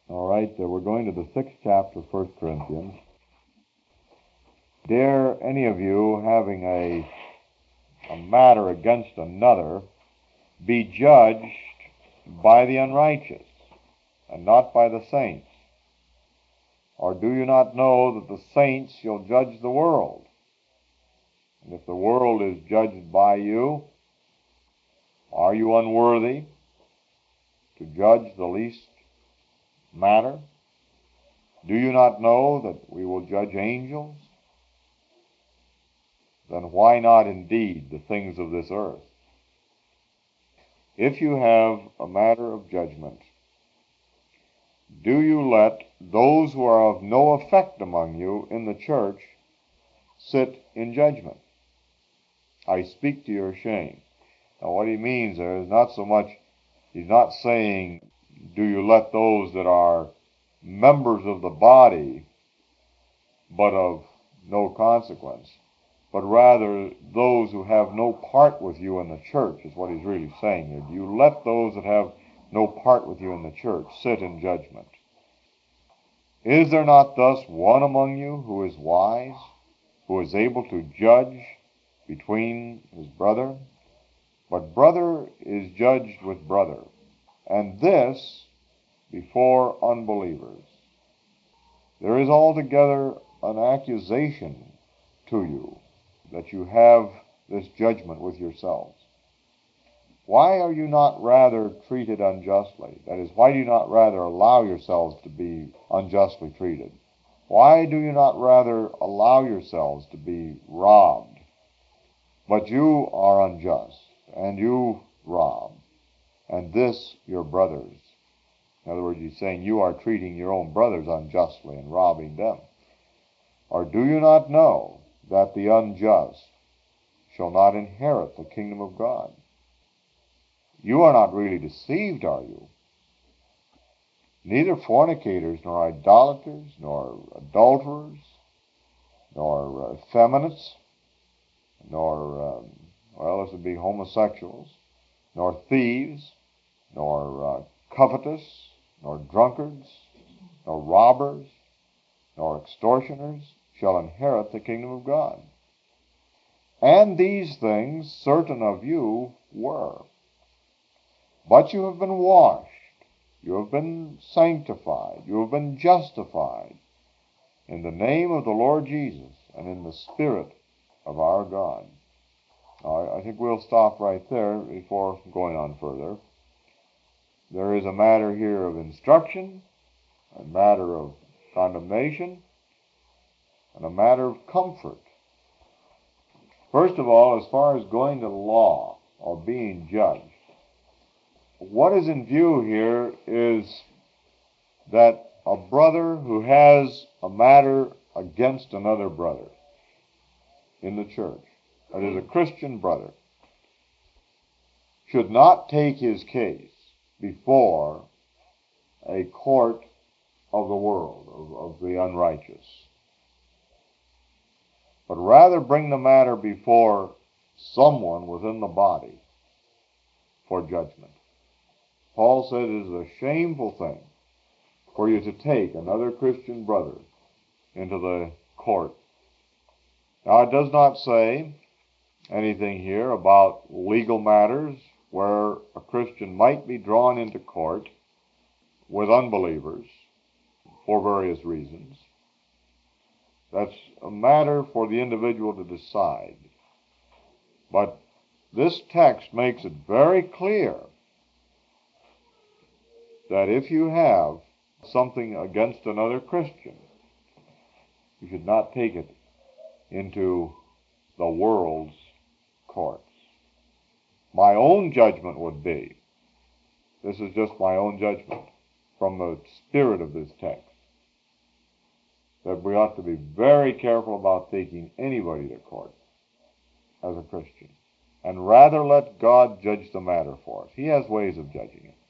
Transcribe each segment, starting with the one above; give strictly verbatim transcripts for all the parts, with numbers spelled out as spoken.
All right, uh, we're going to the sixth chapter of First Corinthians. Dare any of you, having a, a matter against another, be judged by the unrighteous, and not by the saints? Or do you not know that the saints shall judge the world? And if the world is judged by you, are you unworthy to judge the least matter? Do you not know that we will judge angels? Then why not indeed the things of this earth? If you have a matter of judgment, do you let those who are of no effect among you in the church sit in judgment? I speak to your shame. Now what he means there is not so much, he's not saying, do you let those that are members of the body, but of no consequence, but rather those who have no part with you in the church, is what he's really saying here. Do you let those that have no part with you in the church sit in judgment? Is there not thus one among you who is wise, who is able to judge between his brother? But brother is judged with brother, and this before unbelievers. There is altogether an accusation to you that you have this judgment with yourselves. Why are you not rather treated unjustly? That is, why do you not rather allow yourselves to be unjustly treated? Why do you not rather allow yourselves to be robbed? But you are unjust, and you rob, and this your brothers. In other words, he's saying you are treating your own brothers unjustly and robbing them. Or do you not know that the unjust shall not inherit the kingdom of God? You are not really deceived, are you? Neither fornicators, nor idolaters, nor adulterers, nor uh, effeminates, nor, um, well, this would be homosexuals, nor thieves, nor uh, covetous, nor drunkards, nor robbers, nor extortioners shall inherit the kingdom of God. And these things certain of you were. But you have been washed, you have been sanctified, you have been justified in the name of the Lord Jesus and in the Spirit of our God. Now, I think we'll stop right there before going on further. There is a matter here of instruction, a matter of condemnation, and a matter of comfort. First of all, as far as going to law or being judged, what is in view here is that a brother who has a matter against another brother in the church, that is a Christian brother, should not take his case before a court of the world, of, of the unrighteous, but rather bring the matter before someone within the body for judgment. Paul said it is a shameful thing for you to take another Christian brother into the court. Now, it does not say anything here about legal matters where a Christian might be drawn into court with unbelievers for various reasons. That's a matter for the individual to decide. But this text makes it very clear that if you have something against another Christian, you should not take it into the world's courts. My own judgment would be, this is just my own judgment from the spirit of this text, that we ought to be very careful about taking anybody to court as a Christian, and rather let God judge the matter for us. He has ways of judging it.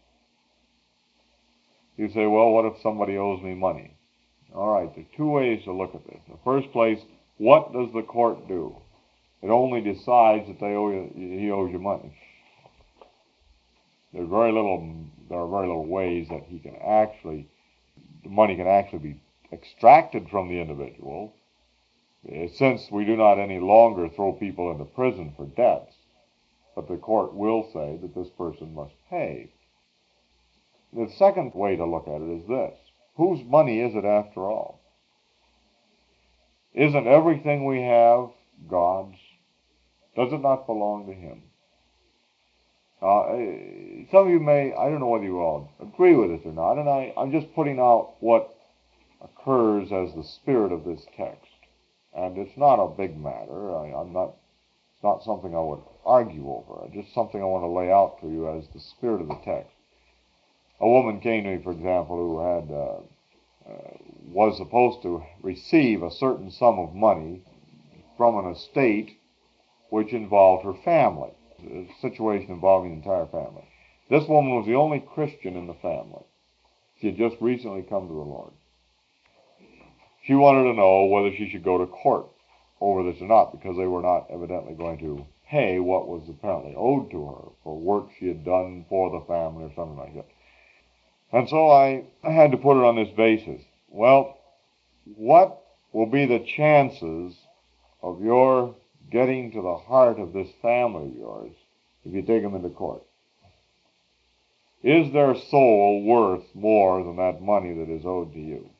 You say, well, what if somebody owes me money? All right, there are two ways to look at this. In the first place, what does the court do? It only decides that they owe you, he owes you money. there's very little, there are very little ways that he can actually, the money can actually be extracted from the individual, since we do not any longer throw people into prison for debts, but the court will say that this person must pay. The second way to look at it is this: whose money is it after all? Isn't everything we have God's? Does it not belong to him? Uh, some of you may, I don't know whether you all agree with it or not, and I, I'm just putting out what occurs as the spirit of this text. And it's not a big matter. I, I'm not, it's not something I would argue over. It's just something I want to lay out to you as the spirit of the text. A woman came to me, for example, who had uh, uh, was supposed to receive a certain sum of money from an estate which involved her family, a situation involving the entire family. This woman was the only Christian in the family. She had just recently come to the Lord. She wanted to know whether she should go to court over this or not, because they were not evidently going to pay what was apparently owed to her for work she had done for the family or something like that. And so I had to put it on this basis. Well, what will be the chances of your getting to the heart of this family of yours if you take them into court? Is their soul worth more than that money that is owed to you?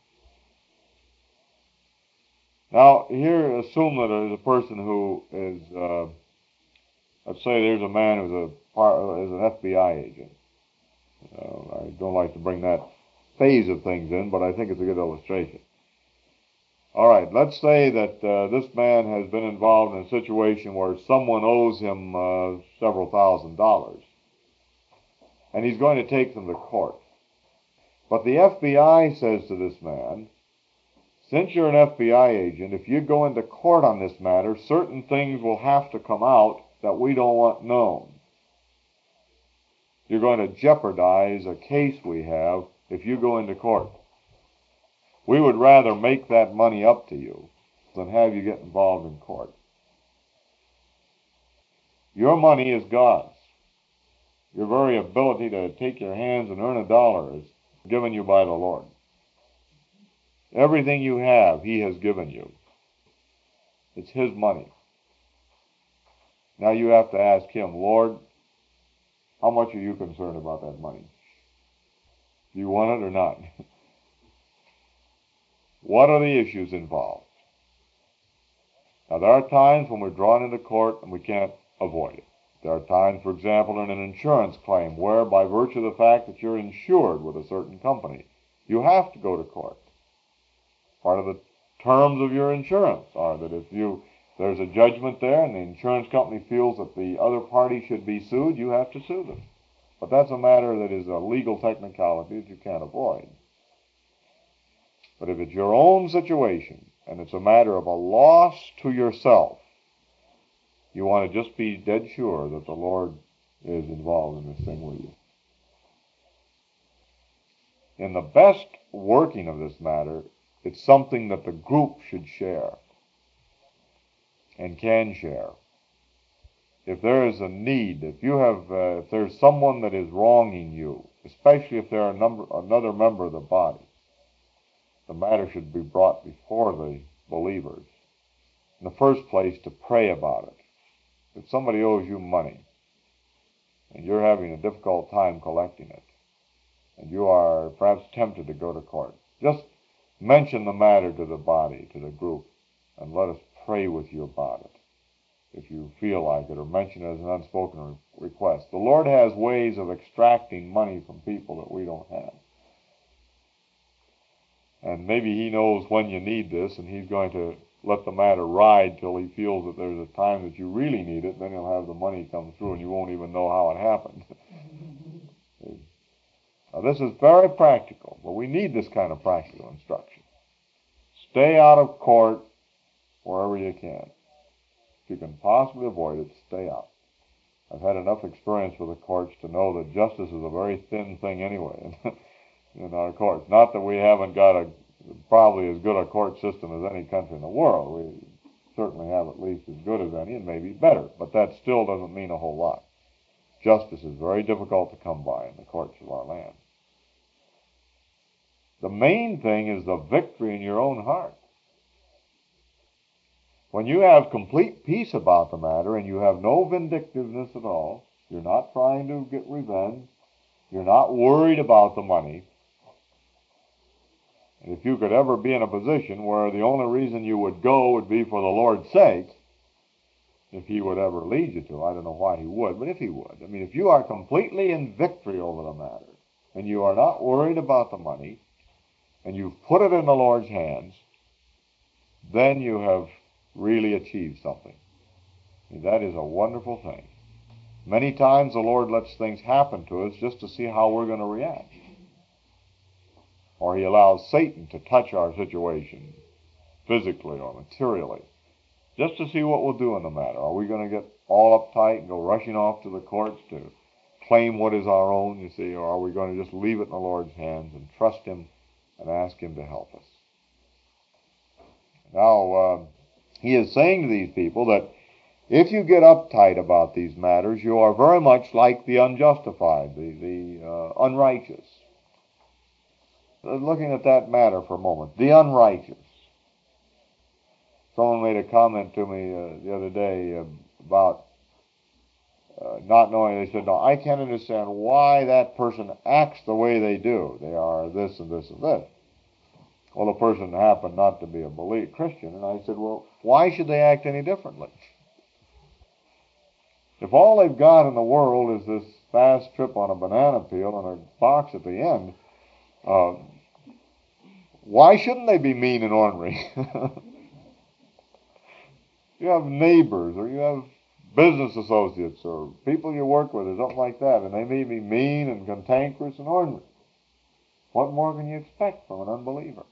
Now, here, assume that there's a person who is, uh, let's say there's a man who's a part, is an F B I agent. Uh, I don't like to bring that phase of things in, but I think it's a good illustration. All right, let's say that uh, this man has been involved in a situation where someone owes him uh, several thousand dollars, and he's going to take them to court. But the F B I says to this man, since you're an F B I agent, if you go into court on this matter, certain things will have to come out that we don't want known. You're going to jeopardize a case we have if you go into court. We would rather make that money up to you than have you get involved in court. Your money is God's. Your very ability to take your hands and earn a dollar is given you by the Lord. Everything you have, he has given you. It's his money. Now you have to ask him, Lord, how much are you concerned about that money? Do you want it or not? What are the issues involved? Now, there are times when we're drawn into court and we can't avoid it. There are times, for example, in an insurance claim where, by virtue of the fact that you're insured with a certain company, you have to go to court. Part of the terms of your insurance are that if you there's a judgment there and the insurance company feels that the other party should be sued, you have to sue them. But that's a matter that is a legal technicality that you can't avoid. But if it's your own situation and it's a matter of a loss to yourself, you want to just be dead sure that the Lord is involved in this thing with you. In the best working of this matter, it's something that the group should share and can share. If there is a need, if you have, uh, if there's someone that is wronging you, especially if they're a number, another member of the body, the matter should be brought before the believers. In the first place, to pray about it. If somebody owes you money and you're having a difficult time collecting it, and you are perhaps tempted to go to court, just mention the matter to the body, to the group, and let us pray with you about it, if you feel like it, or mention it as an unspoken request. The Lord has ways of extracting money from people that we don't have. And maybe he knows when you need this, and he's going to let the matter ride till he feels that there's a time that you really need it. Then he'll have the money come through, and you won't even know how it happened. Now, this is very practical, but we need this kind of practical instruction. Stay out of court wherever you can. If you can possibly avoid it, stay out. I've had enough experience with the courts to know that justice is a very thin thing anyway in our courts. Not that we haven't got a probably as good a court system as any country in the world. We certainly have at least as good as any, and maybe better, but that still doesn't mean a whole lot. justice is very difficult to come by in the courts of our land. The main thing is the victory in your own heart. When you have complete peace about the matter and you have no vindictiveness at all, you're not trying to get revenge, you're not worried about the money, and if you could ever be in a position where the only reason you would go would be for the Lord's sake, if He would ever lead you to, I don't know why He would, but if He would. I mean, if you are completely in victory over the matter, and you are not worried about the money, and you've put it in the Lord's hands, then you have really achieved something. I mean, that is a wonderful thing. Many times the Lord lets things happen to us just to see how we're going to react. Or He allows Satan to touch our situation physically or materially, just to see what we'll do in the matter. Are we going to get all uptight and go rushing off to the courts to claim what is our own, you see, or are we going to just leave it in the Lord's hands and trust Him and ask Him to help us? Now, uh, He is saying to these people that if you get uptight about these matters, you are very much like the unjustified, the, the uh, unrighteous. Looking at that matter for a moment, the unrighteous. Someone made a comment to me uh, the other day uh, about uh, not knowing. They said, no, I can't understand why that person acts the way they do. They are this and this and this. Well, the person happened not to be a believer, Christian, and I said, well, why should they act any differently? If all they've got in the world is this fast trip on a banana peel and a box at the end, uh, why shouldn't they be mean and ornery? You have neighbors, or you have business associates, or people you work with, or something like that, and they may be mean and cantankerous and ornery. What more can you expect from an unbeliever?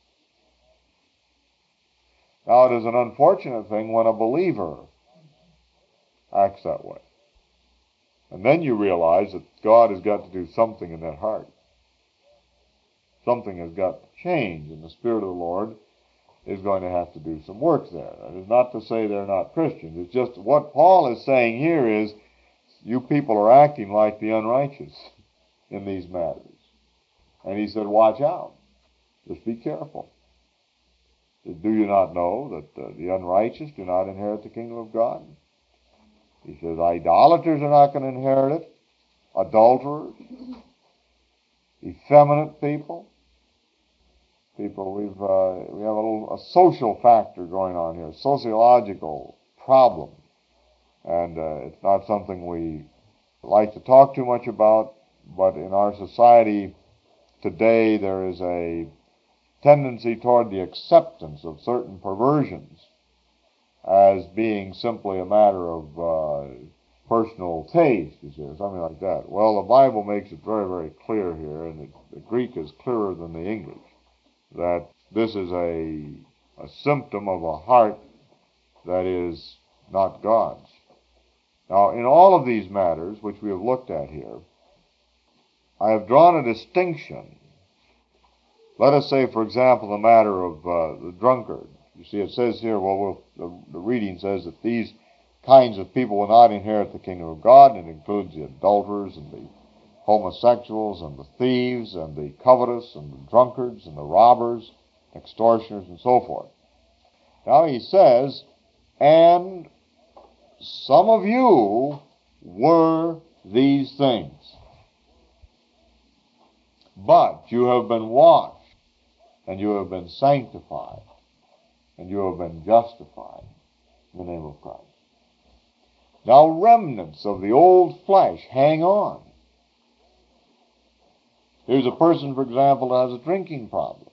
Now, it is an unfortunate thing when a believer acts that way. And then you realize that God has got to do something in that heart. Something has got to change, and the Spirit of the Lord is going to have to do some work there. That is not to say they're not Christians. It's just what Paul is saying here is, you people are acting like the unrighteous in these matters. And he said, watch out. Just be careful. Do you not know that uh, the unrighteous do not inherit the kingdom of God? He says, idolaters are not going to inherit it. Adulterers. Effeminate people. People, we've uh, we have a little a social factor going on here, a sociological problem. And uh, it's not something we like to talk too much about, but in our society today there is a tendency toward the acceptance of certain perversions as being simply a matter of uh, personal taste, you see, or something like that. Well, the Bible makes it very, very clear here, and the, the Greek is clearer than the English, that this is a, a symptom of a heart that is not God's. Now, in all of these matters which we have looked at here, I have drawn a distinction. Let us say, for example, the matter of uh, the drunkard. You see, it says here, well, well the, the reading says that these kinds of people will not inherit the kingdom of God, and it includes the adulterers and the homosexuals and the thieves and the covetous and the drunkards and the robbers, extortioners, and so forth. Now he says, and some of you were these things, but you have been washed, and you have been sanctified, and you have been justified in the name of Christ. Now remnants of the old flesh hang on. Here's a person, for example, that has a drinking problem.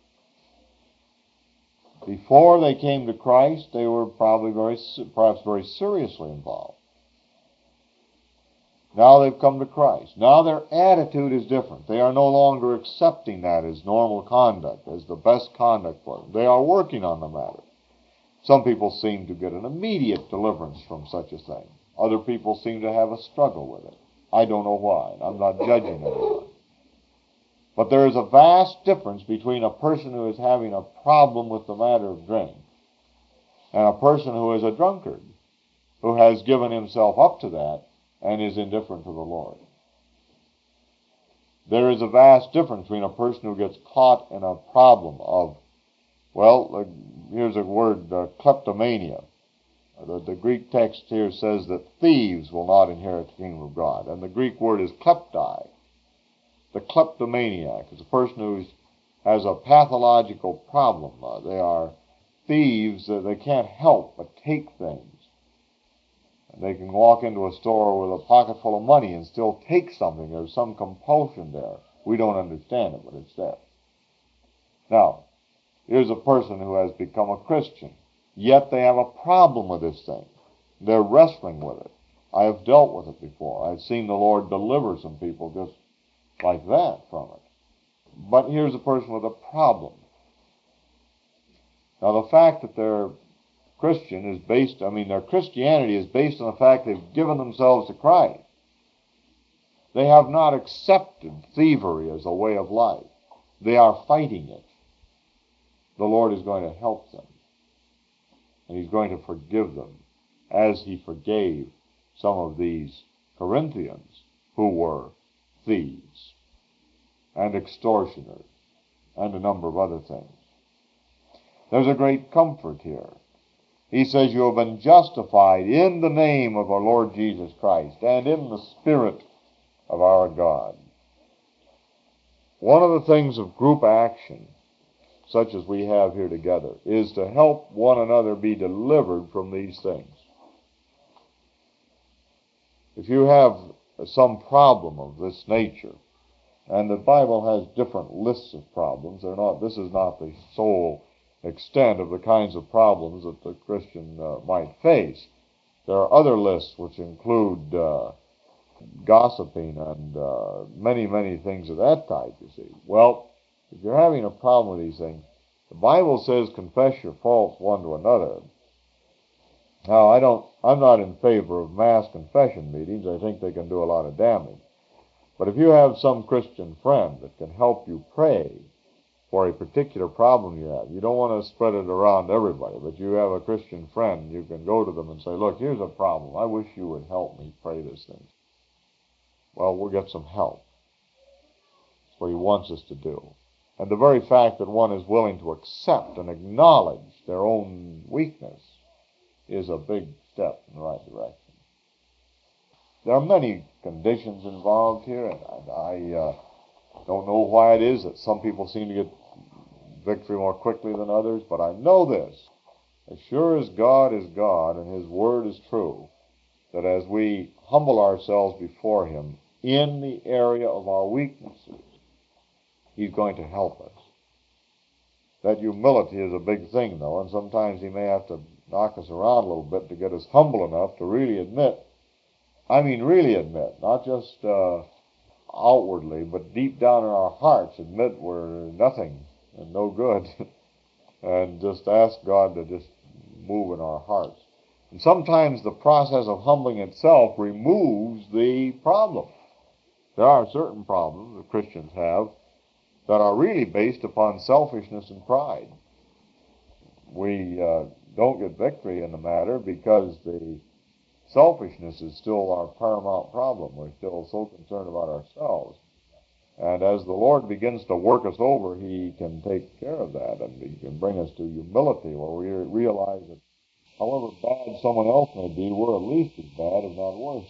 Before they came to Christ, they were probably very, perhaps very seriously involved. Now they've come to Christ. Now their attitude is different. They are no longer accepting that as normal conduct, as the best conduct for them. They are working on the matter. Some people seem to get an immediate deliverance from such a thing. Other people seem to have a struggle with it. I don't know why. I'm not judging anyone. But there is a vast difference between a person who is having a problem with the matter of drink and a person who is a drunkard, who has given himself up to that and is indifferent to the Lord. There is a vast difference between a person who gets caught in a problem of, well, uh, here's a word, uh, kleptomania. The, the Greek text here says that thieves will not inherit the kingdom of God. And the Greek word is kleptai. The kleptomaniac is a person who has a pathological problem. Uh, they are thieves. Uh, they can't help but take things. And they can walk into a store with a pocket full of money and still take something. There's some compulsion there. We don't understand it, but it's there. Now, here's a person who has become a Christian, yet they have a problem with this thing. They're wrestling with it. I have dealt with it before. I've seen the Lord deliver some people just like that from it. But here's a person with a problem. Now, the fact that they're Christian is based, I mean, their Christianity is based on the fact they've given themselves to Christ. They have not accepted thievery as a way of life. They are fighting it. The Lord is going to help them. And He's going to forgive them as He forgave some of these Corinthians who were thieves and extortioners and a number of other things. There's a great comfort here. He says, you have been justified in the name of our Lord Jesus Christ and in the Spirit of our God. One of the things of group action, such as we have here together, is to help one another be delivered from these things. If you have some problem of this nature, and the Bible has different lists of problems, they're not, this is not the sole extent of the kinds of problems that the Christian uh, might face. There are other lists which include uh, gossiping and uh, many, many things of that type, you see. Well, if you're having a problem with these things, the Bible says confess your faults one to another. Now, I don't, I'm not in favor of mass confession meetings. I think they can do a lot of damage. But if you have some Christian friend that can help you pray for a particular problem you have, you don't want to spread it around to everybody, but you have a Christian friend, you can go to them and say, look, here's a problem. I wish you would help me pray this thing. Well, we'll get some help. That's what He wants us to do. And the very fact that one is willing to accept and acknowledge their own weakness is a big step in the right direction. There are many conditions involved here, and I uh, don't know why it is that some people seem to get victory more quickly than others, but I know this. As sure as God is God and His Word is true, that as we humble ourselves before Him in the area of our weaknesses, He's going to help us. That humility is a big thing, though, and sometimes He may have to knock us around a little bit to get us humble enough to really admit, I mean really admit, not just uh, outwardly, but deep down in our hearts, admit we're nothing and no good, and just ask God to just move in our hearts. And sometimes the process of humbling itself removes the problem. There are certain problems that Christians have that are really based upon selfishness and pride. We uh, don't get victory in the matter because the selfishness is still our paramount problem. We're still so concerned about ourselves. And as the Lord begins to work us over, He can take care of that, and He can bring us to humility where we realize that however bad someone else may be, we're at least as bad, if not worse.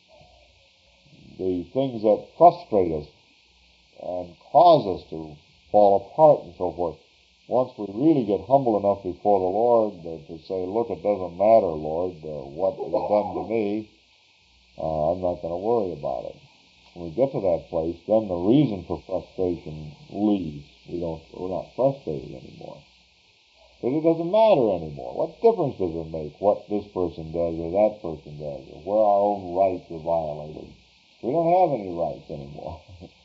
The things that frustrate us and cause us to fall apart and so forth, once we really get humble enough before the Lord uh, to say, look, it doesn't matter, Lord, uh, what is done to me, uh, I'm not going to worry about it. When we get to that place, then the reason for frustration leaves. We don't, we're not frustrated anymore. Because it doesn't matter anymore. What difference does it make what this person does or that person does, or where our own rights are violated? We don't have any rights anymore.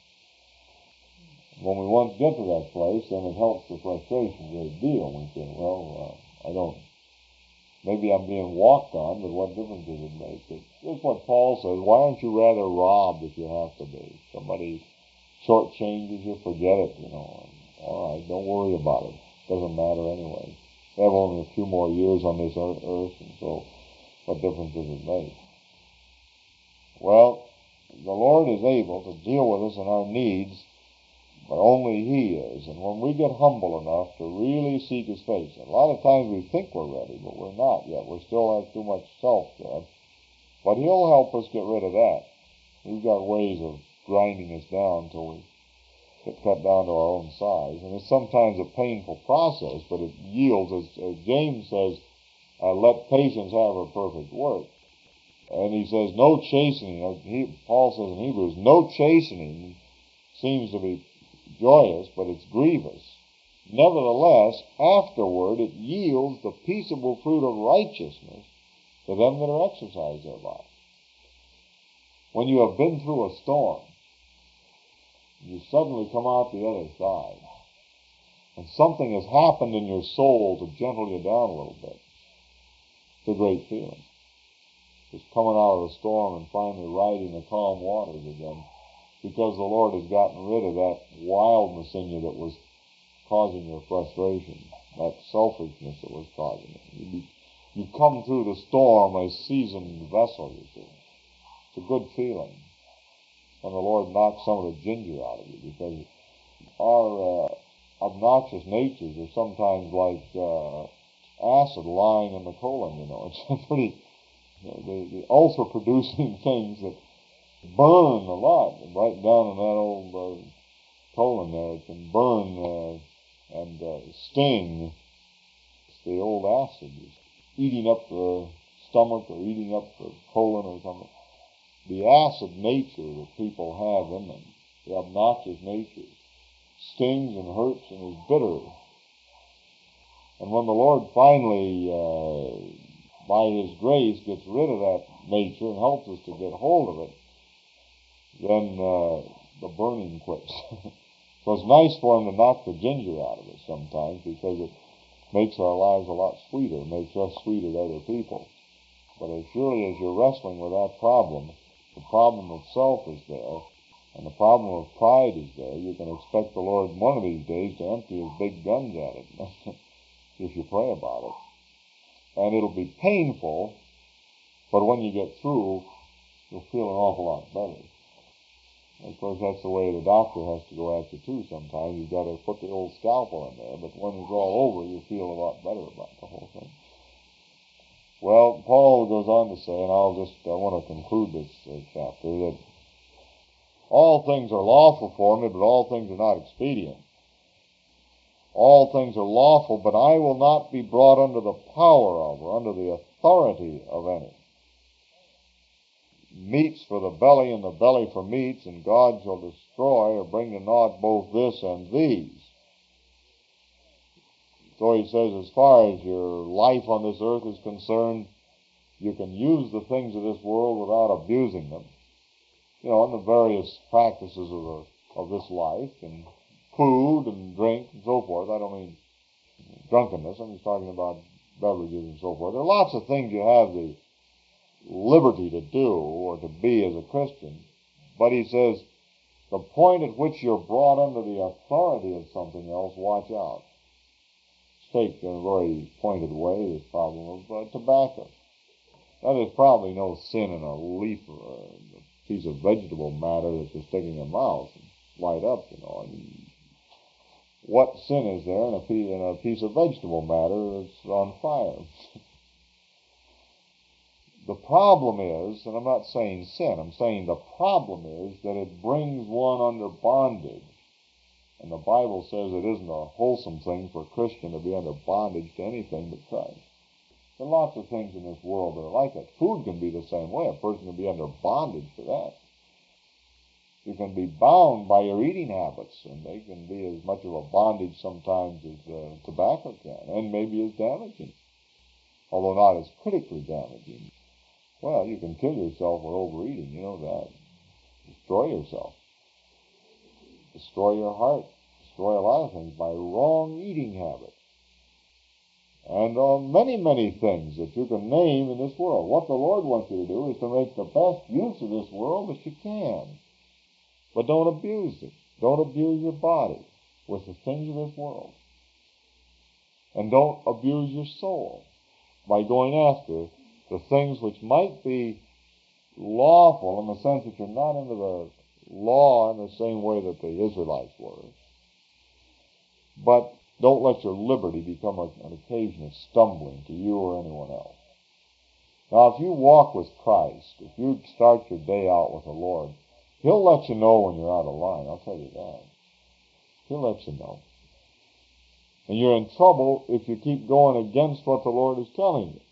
When we once get to that place, then it helps the frustration a great deal. We say, well, uh, I don't, maybe I'm being walked on, but what difference does it make? It's what Paul says, why aren't you rather robbed if you have to be? Somebody shortchanges you, forget it, you know. All right, don't worry about it. Doesn't matter anyway. We have only a few more years on this earth, and so what difference does it make? Well, the Lord is able to deal with us in our needs, but only He is. And when we get humble enough to really seek His face, a lot of times we think we're ready, but we're not yet. We still have too much self there. But He'll help us get rid of that. He's got ways of grinding us down until we get cut down to our own size. And it's sometimes a painful process, but it yields, as, as James says, uh, let patience have her perfect work. And he says, no chastening, he, Paul says in Hebrews, no chastening seems to be joyous, but it's grievous. Nevertheless, afterward it yields the peaceable fruit of righteousness to them that are exercised thereby. When you have been through a storm, you suddenly come out the other side, and something has happened in your soul to gentle you down a little bit. It's a great feeling. Just coming out of the storm and finally riding the calm waters again, because the Lord has gotten rid of that wildness in you that was causing your frustration, that selfishness that was causing it. You, be, you come through the storm a seasoned vessel, you see. It's a good feeling when the Lord knocks some of the ginger out of you, because our uh, obnoxious natures are sometimes like uh, acid lying in the colon, you know. It's pretty, the, the ulcer-producing things that burn a lot, right down in that old uh, colon there. It can burn uh, and uh, sting. It's the old acid eating up the stomach or eating up the colon or something. The acid nature that people have in them, the obnoxious nature, stings and hurts and is bitter. And when the Lord finally, uh, by His grace, gets rid of that nature and helps us to get hold of it, then uh, the burning quits. So it's nice for Him to knock the ginger out of us sometimes, because it makes our lives a lot sweeter, makes us sweeter to other people. But as surely as you're wrestling with that problem, the problem of self is there, and the problem of pride is there, you can expect the Lord one of these days to empty His big guns at it, if you pray about it. And it'll be painful, but when you get through, you'll feel an awful lot better. Of course, that's the way the doctor has to go at you too sometimes. You've got to put the old scalpel in there, but when it's all over, you feel a lot better about the whole thing. Well, Paul goes on to say, and I'll just, I want to conclude this uh, chapter, that all things are lawful for me, but all things are not expedient. All things are lawful, but I will not be brought under the power of, or under the authority of any. Meats for the belly, and the belly for meats, and God shall destroy or bring to naught both this and these. So he says, as far as your life on this earth is concerned, you can use the things of this world without abusing them. You know, and the various practices of the, of this life, and food and drink and so forth. I don't mean drunkenness. I'm just talking about beverages and so forth. There are lots of things you have the liberty to do or to be as a Christian. But he says, the point at which you're brought under the authority of something else, watch out. Take in a very pointed way this problem of uh, tobacco. Now, there's probably no sin in a leaf or a piece of vegetable matter that you're sticking in your mouth and light up, you know. I mean, what sin is there in a, piece, in a piece of vegetable matter that's on fire? The problem is, and I'm not saying sin, I'm saying the problem is that it brings one under bondage. And the Bible says it isn't a wholesome thing for a Christian to be under bondage to anything but Christ. There are lots of things in this world that are like that. Food can be the same way. A person can be under bondage to that. You can be bound by your eating habits, and they can be as much of a bondage sometimes as uh, tobacco can, and maybe as damaging, although not as critically damaging. Well, you can kill yourself with overeating, you know that. Destroy yourself. Destroy your heart. Destroy a lot of things by wrong eating habits. And uh, many, many things that you can name in this world. What the Lord wants you to do is to make the best use of this world that you can. But don't abuse it. Don't abuse your body with the things of this world. And don't abuse your soul by going after the things which might be lawful in the sense that you're not under the law in the same way that the Israelites were. But don't let your liberty become a, an occasion of stumbling to you or anyone else. Now, if you walk with Christ, if you start your day out with the Lord, He'll let you know when you're out of line. I'll tell you that. He'll let you know. And you're in trouble if you keep going against what the Lord is telling you.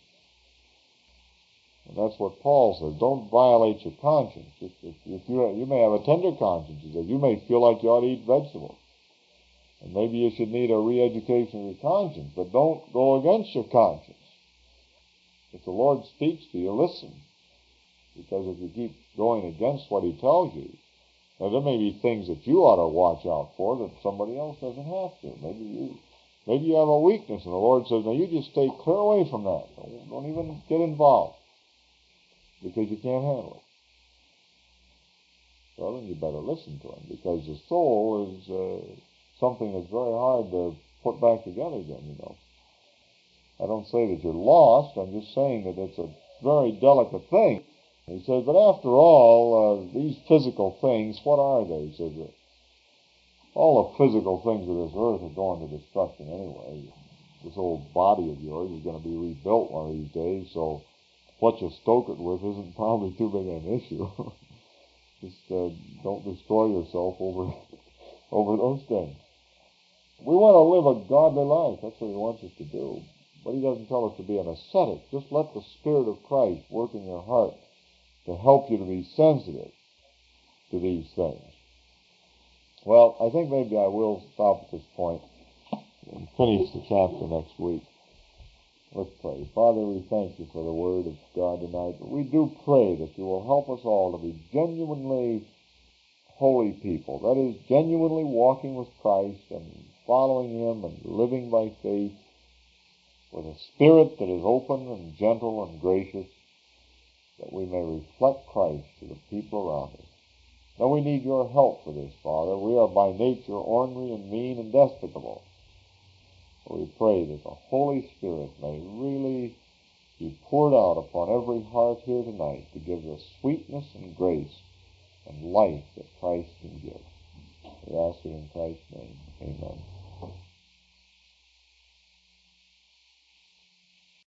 And that's what Paul says. Don't violate your conscience. If, if, if you, you may have a tender conscience, he says, you may feel like you ought to eat vegetables. And maybe you should need a re-education of your conscience, but don't go against your conscience. If the Lord speaks to you, listen. Because if you keep going against what He tells you, now there may be things that you ought to watch out for that somebody else doesn't have to. Maybe you maybe you have a weakness, and the Lord says, now you just stay clear away from that. Don't, don't even get involved, because you can't handle it. Well, then you better listen to Him, because the soul is uh, something that's very hard to put back together again, you know. I don't say that you're lost. I'm just saying that it's a very delicate thing. He says, but after all, uh, these physical things, what are they? He says, uh, all the physical things of this earth are going to destruction anyway. This old body of yours is going to be rebuilt one of these days, so what you stoke it with isn't probably too big an issue. Just uh, don't destroy yourself over, over those things. We want to live a godly life. That's what He wants us to do. But He doesn't tell us to be an ascetic. Just let the Spirit of Christ work in your heart to help you to be sensitive to these things. Well, I think maybe I will stop at this point and finish the chapter next week. Let's pray. Father, we thank You for the Word of God tonight. But we do pray that You will help us all to be genuinely holy people. That is, genuinely walking with Christ and following Him and living by faith with a spirit that is open and gentle and gracious, that we may reflect Christ to the people around us. Now we need Your help for this, Father. We are by nature ornery and mean and despicable. So we pray that the Holy Spirit may really be poured out upon every heart here tonight to give the sweetness and grace and life that Christ can give. We ask it in Christ's name. Amen.